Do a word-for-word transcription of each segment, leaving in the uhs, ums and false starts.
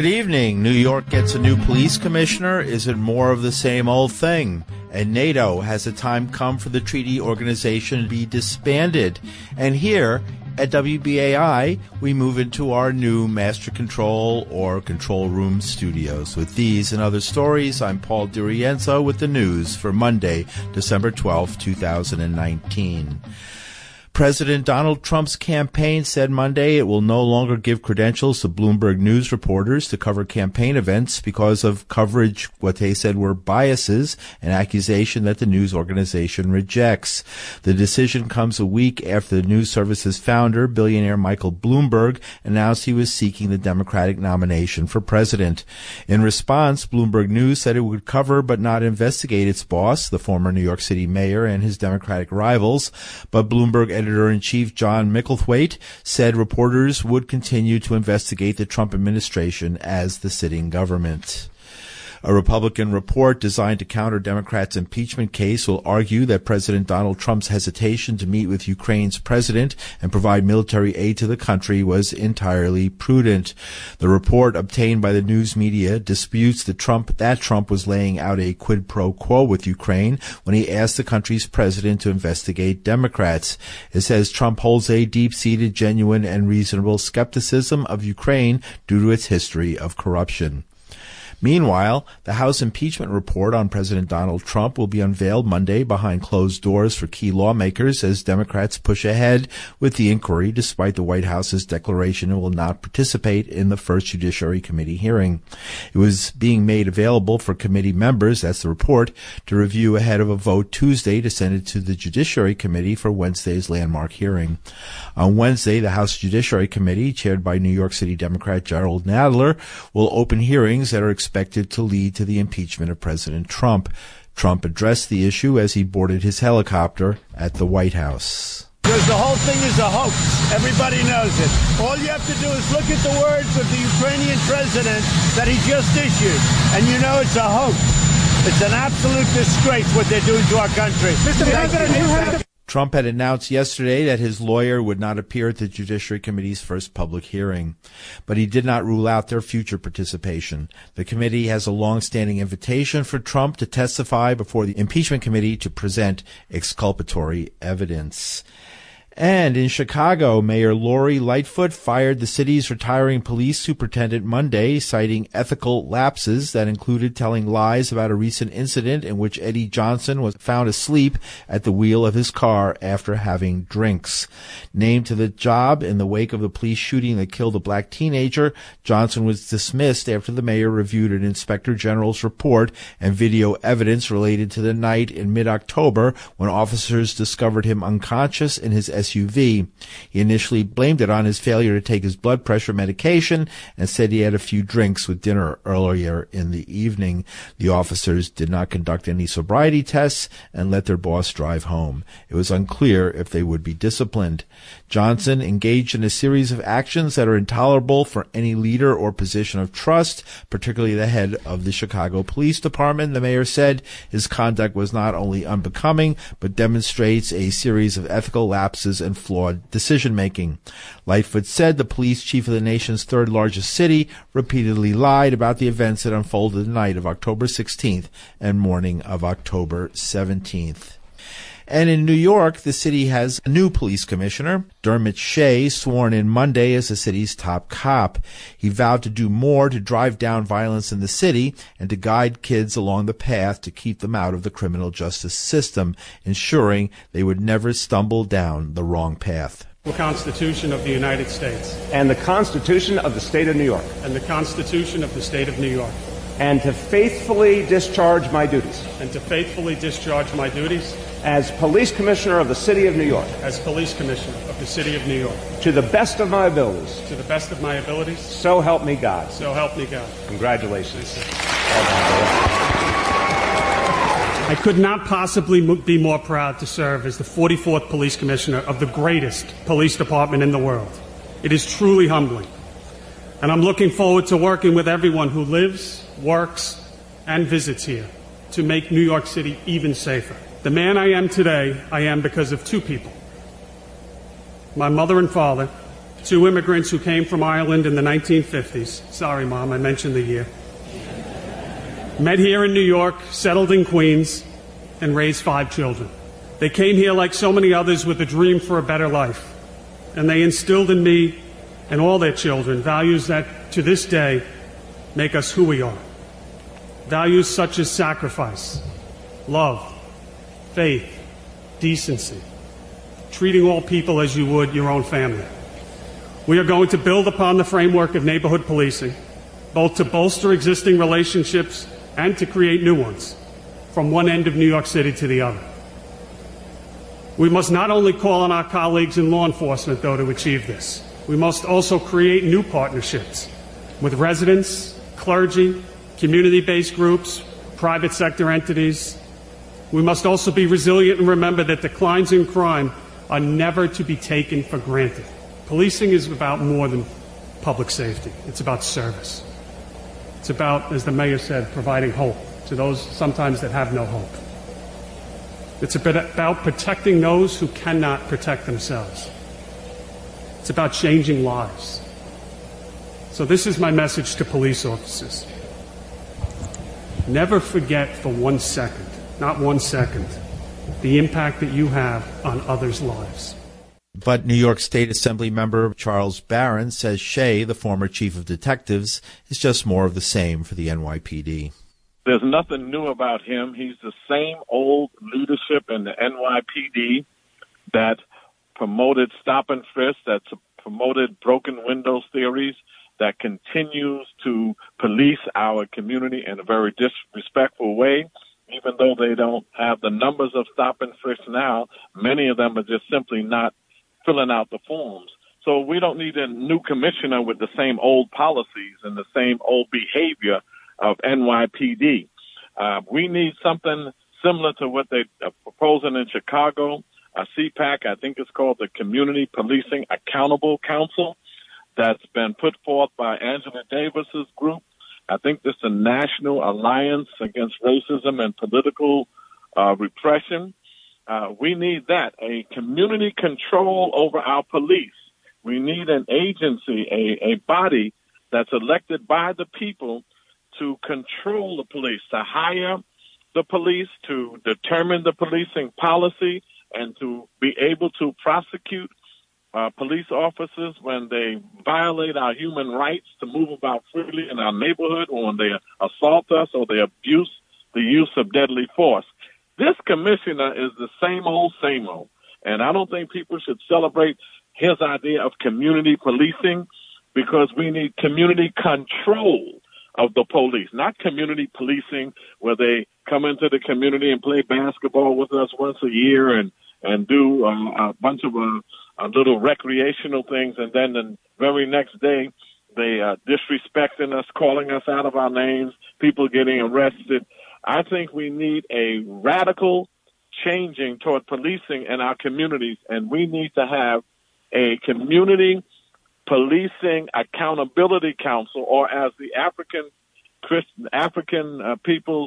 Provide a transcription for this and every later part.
Good evening. New York gets a new police commissioner. Is it more of the same old thing? And NATO, has the time come for the treaty organization to be disbanded? And here at W B A I, we move into our new master control or control room studios. With these and other stories, I'm Paul DiRienzo with the news for Monday, December twelfth, two thousand nineteen. President Donald Trump's campaign said Monday it will no longer give credentials to Bloomberg News reporters to cover campaign events because of coverage, what they said were biases, an accusation that the news organization rejects. The decision comes a week after the news service's founder, billionaire Michael Bloomberg, announced he was seeking the Democratic nomination for president. In response, Bloomberg News said it would cover but not investigate its boss, the former New York City mayor, and his Democratic rivals, but Bloomberg Editor-in-Chief John Micklethwait said reporters would continue to investigate the Trump administration as the sitting government. A Republican report designed to counter Democrats' impeachment case will argue that President Donald Trump's hesitation to meet with Ukraine's president and provide military aid to the country was entirely prudent. The report obtained by the news media disputes that Trump, that Trump was laying out a quid pro quo with Ukraine when he asked the country's president to investigate Democrats. It says Trump holds a deep-seated, genuine, and reasonable skepticism of Ukraine due to its history of corruption. Meanwhile, the House impeachment report on President Donald Trump will be unveiled Monday behind closed doors for key lawmakers as Democrats push ahead with the inquiry despite the White House's declaration it will not participate in the first Judiciary Committee hearing. It was being made available for committee members, that's the report, to review ahead of a vote Tuesday to send it to the Judiciary Committee for Wednesday's landmark hearing. On Wednesday, the House Judiciary Committee, chaired by New York City Democrat Jerrold Nadler, will open hearings that are expected expected to lead to the impeachment of President Trump. Trump addressed the issue as he boarded his helicopter at the White House. Because the whole thing is a hoax. Everybody knows it. All you have to do is look at the words of the Ukrainian president that he just issued, and you know it's a hoax. It's an absolute disgrace what they're doing to our country. Mister President, you have to... Trump had announced yesterday that his lawyer would not appear at the Judiciary Committee's first public hearing, but he did not rule out their future participation. The committee has a long-standing invitation for Trump to testify before the impeachment committee to present exculpatory evidence. And in Chicago, Mayor Lori Lightfoot fired the city's retiring police superintendent Monday, citing ethical lapses that included telling lies about a recent incident in which Eddie Johnson was found asleep at the wheel of his car after having drinks. Named to the job in the wake of the police shooting that killed a black teenager, Johnson was dismissed after the mayor reviewed an inspector general's report and video evidence related to the night in mid-October when officers discovered him unconscious in his S U V. He initially blamed it on his failure to take his blood pressure medication and said he had a few drinks with dinner earlier in the evening. The officers did not conduct any sobriety tests and let their boss drive home. It was unclear if they would be disciplined. Johnson engaged in a series of actions that are intolerable for any leader or position of trust, particularly the head of the Chicago Police Department. The mayor said his conduct was not only unbecoming, but demonstrates a series of ethical lapses and flawed decision-making. Lightfoot said the police chief of the nation's third largest city repeatedly lied about the events that unfolded the night of October sixteenth and morning of October seventeenth. And in New York, the city has a new police commissioner, Dermot Shea, sworn in Monday as the city's top cop. He vowed to do more to drive down violence in the city and to guide kids along the path to keep them out of the criminal justice system, ensuring they would never stumble down the wrong path. The Constitution of the United States. And the Constitution of the State of New York. And the Constitution of the State of New York. And to faithfully discharge my duties. And to faithfully discharge my duties. As Police Commissioner of the City of New York. As Police Commissioner of the City of New York. To the best of my abilities. To the best of my abilities. So help me God. So help me God. Congratulations. I could not possibly be more proud to serve as the forty-fourth Police Commissioner of the greatest police department in the world. It is truly humbling. And I'm looking forward to working with everyone who lives, works, and visits here to make New York City even safer. The man I am today, I am because of two people. My mother and father, two immigrants who came from Ireland in the nineteen fifties. Sorry, Mom, I mentioned the year. Met here in New York, settled in Queens, and raised five children. They came here like so many others with a dream for a better life, and they instilled in me and all their children values that, to this day, make us who we are. Values such as sacrifice, love, faith, decency, treating all people as you would your own family. We are going to build upon the framework of neighborhood policing, both to bolster existing relationships and to create new ones, from one end of New York City to the other. We must not only call on our colleagues in law enforcement, though, to achieve this. We must also create new partnerships with residents, clergy, community-based groups, private sector entities. We must also be resilient and remember that declines in crime are never to be taken for granted. Policing is about more than public safety. It's about service. It's about, as the mayor said, providing hope to those sometimes that have no hope. It's a bit about protecting those who cannot protect themselves. It's about changing lives. So this is my message to police officers. Never forget for one second, not one second, the impact that you have on others' lives. But New York State Assembly member Charles Barron says Shea, the former chief of detectives, is just more of the same for the N Y P D. There's nothing new about him. He's the same old leadership in the N Y P D that promoted stop and frisk, that promoted broken windows theories, that continues to police our community in a very disrespectful way. Even though they don't have the numbers of stop and frisk now, many of them are just simply not filling out the forms. So we don't need a new commissioner with the same old policies and the same old behavior of N Y P D. Uh, we need something similar to what they're proposing in Chicago, a C PAC, I think it's called the Community Policing Accountable Council, that's been put forth by Angela Davis's group. I think this is a National Alliance Against Racism and Political uh, Repression. Uh, we need that, a community control over our police. We need an agency, a, a body that's elected by the people to control the police, to hire the police, to determine the policing policy, and to be able to prosecute uh, police officers when they violate our human rights to move about freely in our neighborhood, or when they assault us or they abuse the use of deadly force. This commissioner is the same old, same old. And I don't think people should celebrate his idea of community policing, because we need community control of the police, not community policing where they come into the community and play basketball with us once a year and, and do uh, a bunch of uh, uh, little recreational things. And then the very next day, they uh, disrespecting us, calling us out of our names, people getting arrested. I think we need a radical changing toward policing in our communities, and we need to have a community policing accountability council, or as the African Christian African uh, People's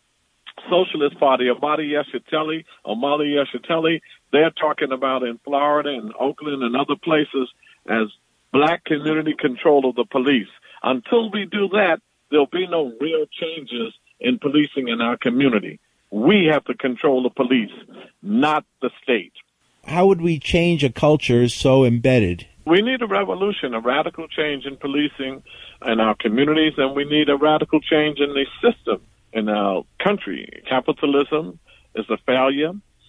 Socialist Party, Omali Yeshitela, Omali Yeshitela, they're talking about in Florida and Oakland and other places as black community control of the police. Until we do that, there'll be no real changes in policing in our community. We have to control the police, not the state. How would we change a culture so embedded? We need a revolution, a radical change in policing in our communities, and we need a radical change in the system in our country. Capitalism is a failure,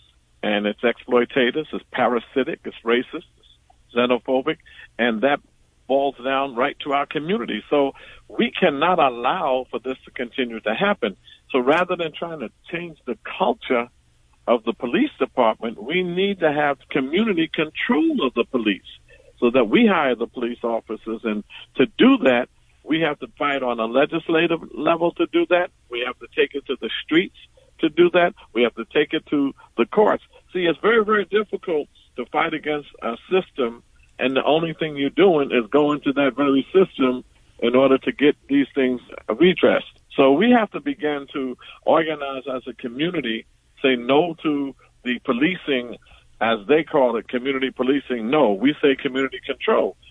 and it's exploitative, it's parasitic, it's racist, it's xenophobic, and that falls down right to our community. So we cannot allow for this to continue to happen. So rather than trying to change the culture of the police department, we need to have community control of the police so that we hire the police officers. And to do that, we have to fight on a legislative level to do that. We have to take it to the streets to do that. We have to take it to the courts. See, it's very, very difficult to fight against a system, and the only thing you're doing is going to that very system in order to get these things redressed. So we have to begin to organize as a community, say no to the policing, as they call it, community policing. No, we say community control.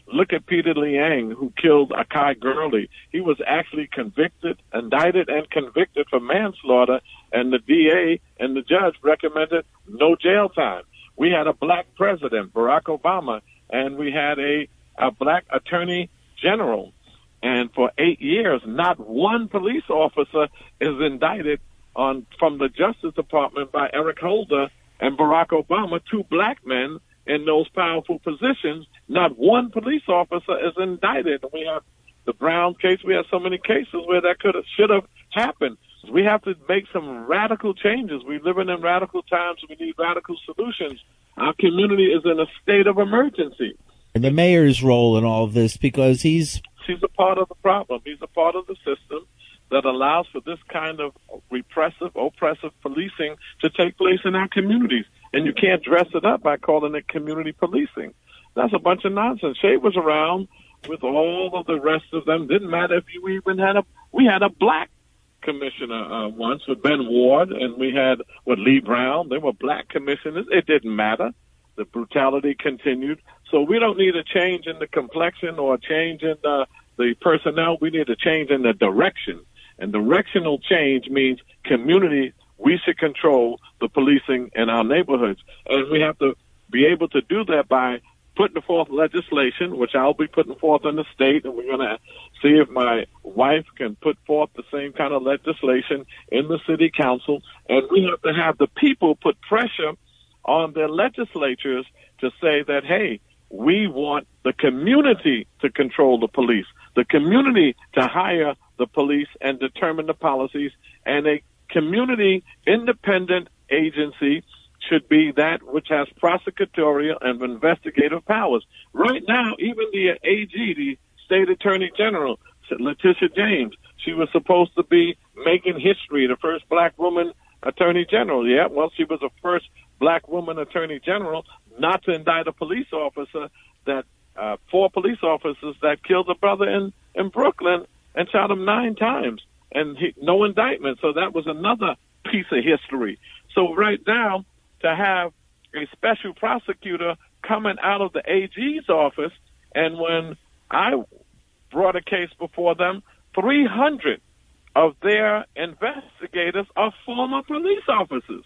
Look at Peter Liang, who killed Akai Gurley. He was actually convicted, indicted, and convicted for manslaughter, and the D A and the judge recommended no jail time. We had a black president, Barack Obama, and we had a, a black attorney general. And for eight years, not one police officer is indicted on from the Justice Department by Eric Holder and Barack Obama, two black men in those powerful positions. Not one police officer is indicted. We have the Brown case. We have so many cases where that could have, should have happened. We have to make some radical changes. We're living in radical times. We need radical solutions. Our community is in a state of emergency. And the mayor's role in all of this, because he's... He's a part of the problem. He's a part of the system that allows for this kind of repressive, oppressive policing to take place in our communities. And you can't dress it up by calling it community policing. That's a bunch of nonsense. Shay was around with all of the rest of them. Didn't matter if you even had a... We had a black commissioner uh, once with Ben Ward, and we had with Lee Brown. They were black commissioners. It didn't matter. The brutality continued. So we don't need a change in the complexion or a change in the, the personnel. We need a change in the direction. And directional change means community. We should control the policing in our neighborhoods. And we have to be able to do that by putting forth legislation, which I'll be putting forth in the state, and we're going to see if my wife can put forth the same kind of legislation in the city council. And we have to have the people put pressure on their legislatures to say that, hey, we want the community to control the police, the community to hire the police and determine the policies, and a community independent agency should be that which has prosecutorial and investigative powers. Right now, even the A G, the State Attorney General, Letitia James, she was supposed to be making history, the first black woman Attorney General. Yeah, well, she was the first black woman Attorney General not to indict a police officer that, uh, four police officers that killed a brother in, in Brooklyn and shot him nine times, and he, no indictment. So that was another piece of history. So right now, to have a special prosecutor coming out of the A G's office, and when I brought a case before them, three hundred of their investigators are former police officers.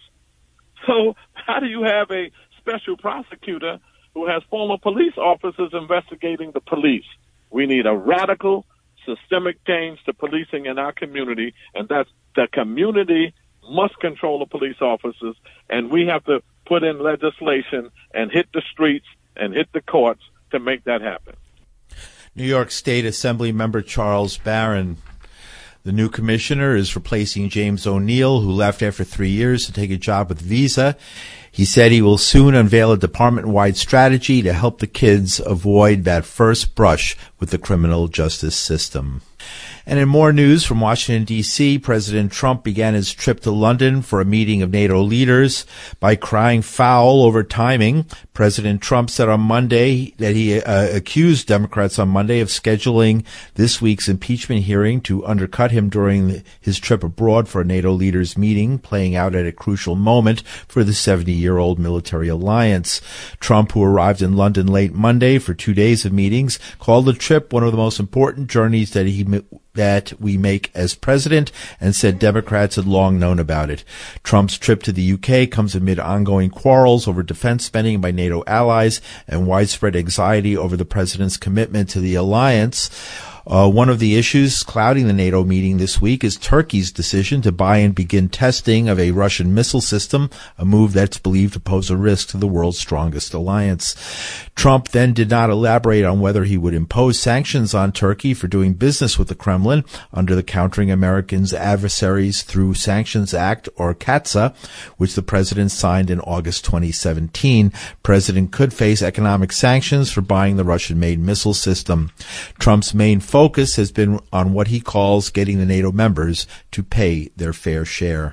So how do you have a special prosecutor who has former police officers investigating the police? We need a radical, systemic change to policing in our community, and that's the community must control the police officers, and we have to put in legislation and hit the streets and hit the courts to make that happen. New York State Assembly member Charles Barron. The new commissioner is replacing James O'Neill, who left after three years to take a job with Visa. He said he will soon unveil a department-wide strategy to help the kids avoid that first brush with the criminal justice system. And in more news from Washington, D C, President Trump began his trip to London for a meeting of NATO leaders by crying foul over timing. President Trump said on Monday that he uh, accused Democrats on Monday of scheduling this week's impeachment hearing to undercut him during his trip abroad for a NATO leaders meeting, playing out at a crucial moment for the seventy-year-old military alliance. Trump, who arrived in London late Monday for two days of meetings, called the trip one of the most important journeys that he that we make as president, and said Democrats had long known about it. Trump's trip to the U K comes amid ongoing quarrels over defense spending by NATO allies and widespread anxiety over the president's commitment to the alliance. Uh, one of the issues clouding the NATO meeting this week is Turkey's decision to buy and begin testing of a Russian missile system, a move that's believed to pose a risk to the world's strongest alliance. Trump then did not elaborate on whether he would impose sanctions on Turkey for doing business with the Kremlin under the Countering Americans' Adversaries Through Sanctions Act, or CAATSA, which the president signed in August twenty seventeen. President could face economic sanctions for buying the Russian-made missile system. Trump's main focus has been on what he calls getting the NATO members to pay their fair share.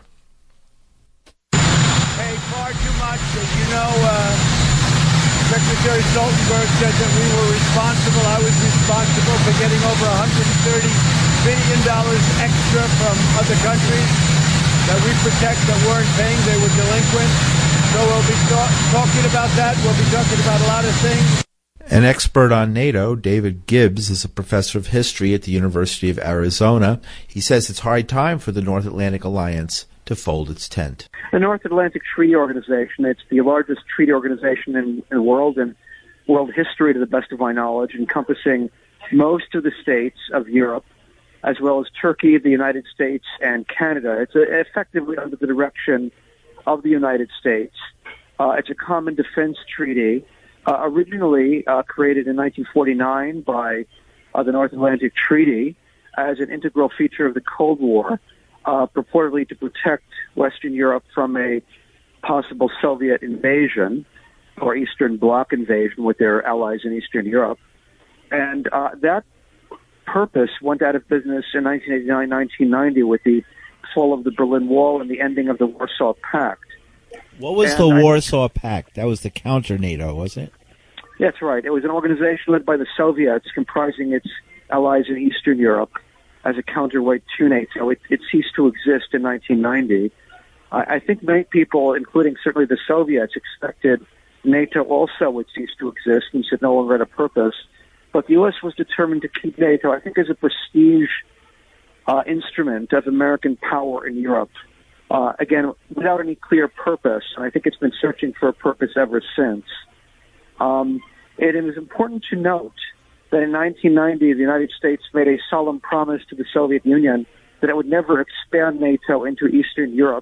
Hey, far too much. As you know, uh, Secretary Stoltenberg said that we were responsible. I was responsible for getting over one hundred thirty billion dollars extra from other countries that we protect that weren't paying. They were delinquent. So we'll be talk- talking about that. We'll be talking about a lot of things. An expert on NATO, David Gibbs, is a professor of history at the University of Arizona. He says it's high time for the North Atlantic Alliance to fold its tent. The North Atlantic Treaty Organization, it's the largest treaty organization in, in the world and world history to the best of my knowledge, encompassing most of the states of Europe, as well as Turkey, the United States, and Canada. It's a, effectively under the direction of the United States. Uh, it's a common defense treaty. Uh, originally uh, created in nineteen forty-nine by uh, the North Atlantic Treaty as an integral feature of the Cold War, uh, purportedly to protect Western Europe from a possible Soviet invasion or Eastern Bloc invasion with their allies in Eastern Europe. And uh, that purpose went out of business in nineteen eighty-nine, nineteen ninety with the fall of the Berlin Wall and the ending of the Warsaw Pact. What was and the I, Warsaw Pact? That was the counter-NATO, wasn't it? That's right. It was an organization led by the Soviets, comprising its allies in Eastern Europe as a counterweight to NATO. It, it ceased to exist in nineteen ninety. I, I think many people, including certainly the Soviets, expected NATO also would cease to exist and said no longer had a purpose. But the U S was determined to keep NATO, I think, as a prestige uh, instrument of American power in Europe. Uh, again, without any clear purpose, and I think it's been searching for a purpose ever since. Um, it is important to note that in nineteen ninety, the United States made a solemn promise to the Soviet Union that it would never expand NATO into Eastern Europe,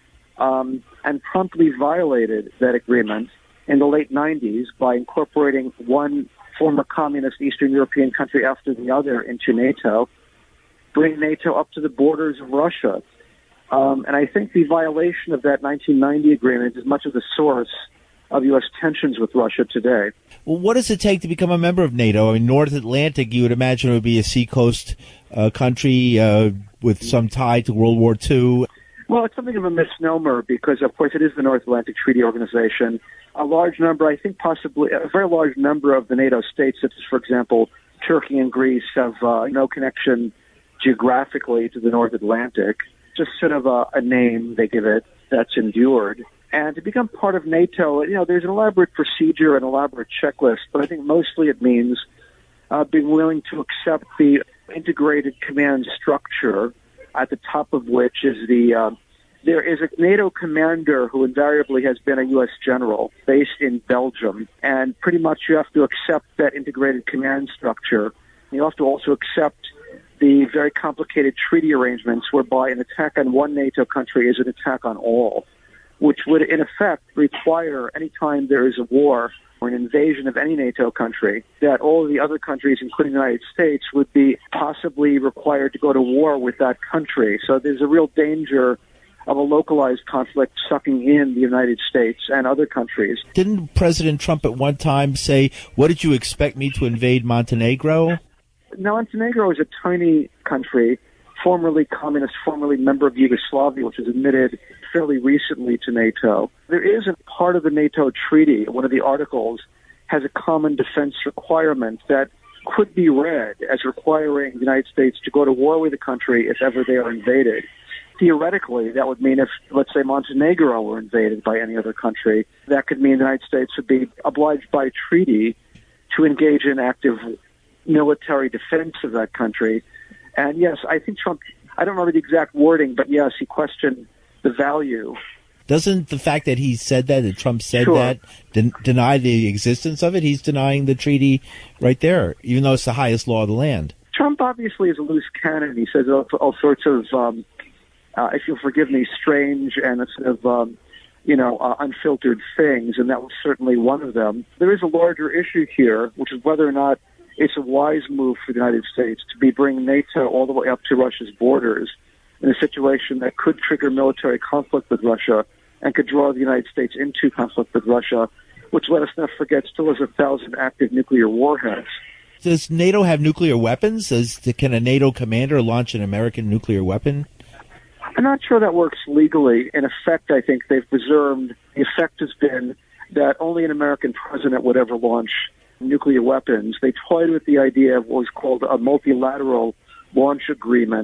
um, and promptly violated that agreement in the late nineties by incorporating one former communist Eastern European country after the other into NATO, bringing NATO up to the borders of Russia. Um, and I think the violation of that nineteen ninety agreement is much of the source of U S tensions with Russia today. Well, what does it take to become a member of NATO? I mean, North Atlantic, you would imagine, would be a seacoast uh, country uh, with some tie to World War Two. Well, it's something of a misnomer because, of course, it is the North Atlantic Treaty Organization. A large number, I think possibly a very large number of the NATO states, such as, for example, Turkey and Greece, have uh, no connection geographically to the North Atlantic. Just sort of a, a name they give it that's endured. And to become part of NATO, you know, there's an elaborate procedure, an elaborate checklist, but I think mostly it means uh, being willing to accept the integrated command structure, at the top of which is the, uh, there is a NATO commander who invariably has been a U S general based in Belgium, and pretty much you have to accept that integrated command structure. You have to also accept the very complicated treaty arrangements whereby an attack on one NATO country is an attack on all, which would in effect require any time there is a war or an invasion of any NATO country, that all of the other countries, including the United States, would be possibly required to go to war with that country. So there's a real danger of a localized conflict sucking in the United States and other countries. Didn't President Trump at one time say, "What did you expect me to invade Montenegro?" Now, Montenegro is a tiny country, formerly communist, formerly member of Yugoslavia, which was admitted fairly recently to NATO. There is a part of the NATO treaty, one of the articles, has a common defense requirement that could be read as requiring the United States to go to war with a country if ever they are invaded. Theoretically, that would mean if, let's say, Montenegro were invaded by any other country, that could mean the United States would be obliged by treaty to engage in active military defense of that country. And yes, I think Trump, I don't remember the exact wording, but yes, he questioned the value. Doesn't the fact that he said that, that Trump said Sure. that, den- deny the existence of it? He's denying the treaty right there, even though it's the highest law of the land. Trump obviously is a loose cannon. He says all, all sorts of, um, uh, if you'll forgive me, strange and sort of, um, you know, uh, unfiltered things, and that was certainly one of them. There is a larger issue here, which is whether or not it's a wise move for the United States to be bringing NATO all the way up to Russia's borders in a situation that could trigger military conflict with Russia and could draw the United States into conflict with Russia, which, let us not forget, still has a thousand active nuclear warheads. Does NATO have nuclear weapons? Does, can a NATO commander launch an American nuclear weapon? I'm not sure that works legally. In effect, I think they've preserved, the effect has been that only an American president would ever launch nuclear weapons. They toyed with the idea of what was called a multilateral launch agreement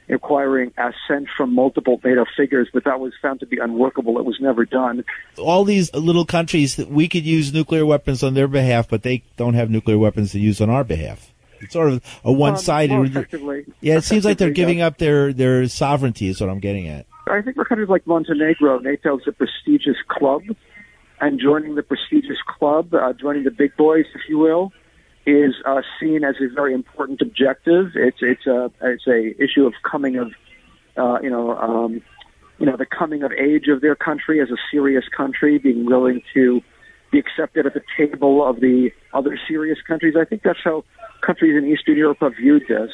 requiring assent from multiple NATO figures, but that was found to be unworkable. It was never done. All these little countries, that we could use nuclear weapons on their behalf, but they don't have nuclear weapons to use on our behalf. It's sort of a one-sided. Um, well, effectively, yeah, it seems like they're giving yeah. up their, their sovereignty is what I'm getting at. I think for countries like Montenegro, NATO is a prestigious club, and joining the prestigious club, uh, joining the big boys, if you will, is uh, seen as a very important objective. It's it's a it's a issue of coming of, uh, you know, um, you know, the coming of age of their country as a serious country, being willing to be accepted at the table of the other serious countries. I think that's how countries in Eastern Europe have viewed this.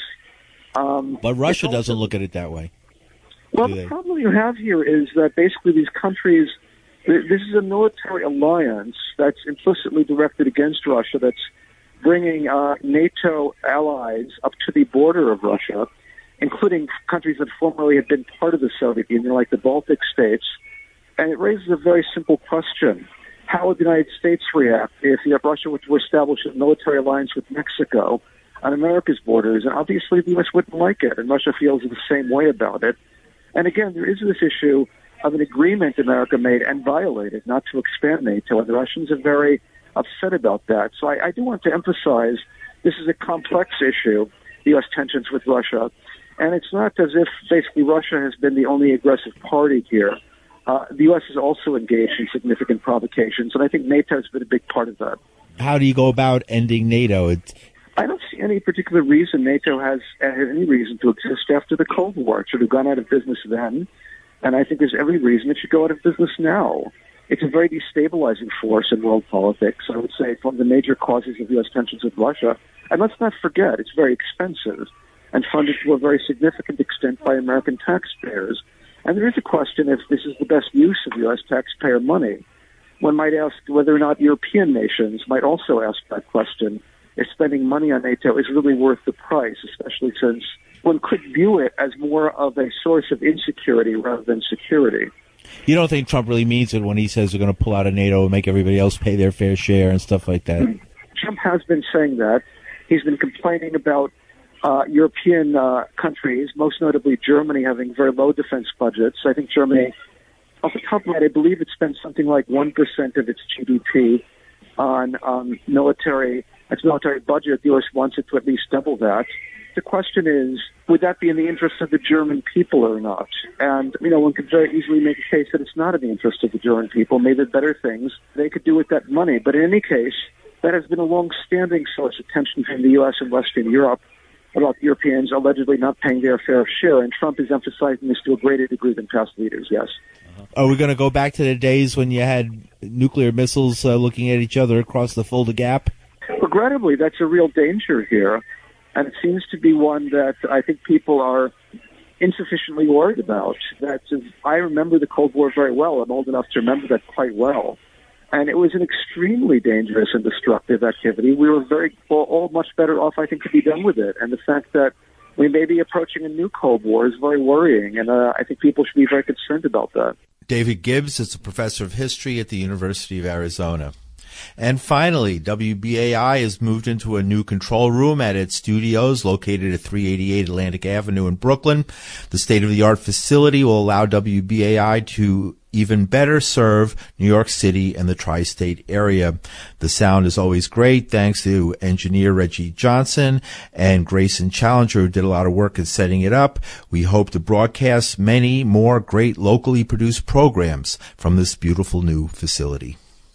Um, but Russia also, doesn't look at it that way. Well, the problem you have here is that basically these countries, this is a military alliance that's implicitly directed against Russia, that's bringing uh, NATO allies up to the border of Russia, including countries that formerly had been part of the Soviet Union, like the Baltic states. And it raises a very simple question. How would the United States react if Russia were to establish a military alliance with Mexico on America's borders? And obviously the U S wouldn't like it, and Russia feels the same way about it. And again, there is this issue of an agreement America made and violated not to expand NATO, and the Russians are very upset about that. So I, I do want to emphasize this is a complex issue, the U S tensions with Russia, and it's not as if basically Russia has been the only aggressive party here. Uh, the U S is also engaged in significant provocations, and I think NATO has been a big part of that. How do you go about ending NATO? It's I don't see any particular reason NATO has had any reason to exist after the Cold War. It should have gone out of business then, and I think there's every reason it should go out of business now. It's a very destabilizing force in world politics. I would say it's one of the major causes of U S tensions with Russia. And let's not forget, it's very expensive and funded to a very significant extent by American taxpayers. And there is a question if this is the best use of U S taxpayer money. One might ask whether or not European nations might also ask that question. If spending money on NATO is really worth the price, especially since one could view it as more of a source of insecurity rather than security. You don't think Trump really means it when he says they're going to pull out of NATO and make everybody else pay their fair share and stuff like that? Trump has been saying that. He's been complaining about uh, European uh, countries, most notably Germany, having very low defense budgets. I think Germany, off the top of my head, I believe it spends something like one percent of its G D P on um, military, its military budget. The U S wants it to at least double that. The question is, would that be in the interest of the German people or not? And, you know, one could very easily make a case that it's not in the interest of the German people. Maybe better things they could do with that money. But in any case, that has been a long-standing source of tension between the U S and Western Europe about Europeans allegedly not paying their fair share. And Trump is emphasizing this to a greater degree than past leaders, yes. Are we going to go back to the days when you had nuclear missiles uh, looking at each other across the Fulda Gap? Regrettably, that's a real danger here. And it seems to be one that I think people are insufficiently worried about. That I remember the Cold War very well. I'm old enough to remember that quite well. And it was an extremely dangerous and destructive activity. We were very all, all much better off, I think, to be done with it. And the fact that we may be approaching a new Cold War is very worrying. And uh, I think people should be very concerned about that. David Gibbs is a professor of history at the University of Arizona. And finally, W B A I has moved into a new control room at its studios located at three eighty-eight Atlantic Avenue in Brooklyn. The state-of-the-art facility will allow W B A I to even better serve New York City and the tri-state area. The sound is always great, thanks to engineer Reggie Johnson and Grayson Challenger, who did a lot of work in setting it up. We hope to broadcast many more great locally produced programs from this beautiful new facility.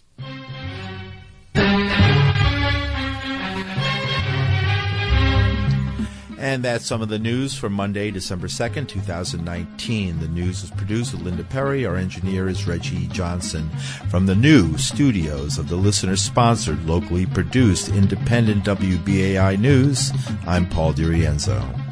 And that's some of the news for Monday, December second, twenty nineteen. The news is produced with Linda Perry. Our engineer is Reggie Johnson. From the new studios of the listener-sponsored, locally produced, independent W B A I News, I'm Paul DiRienzo.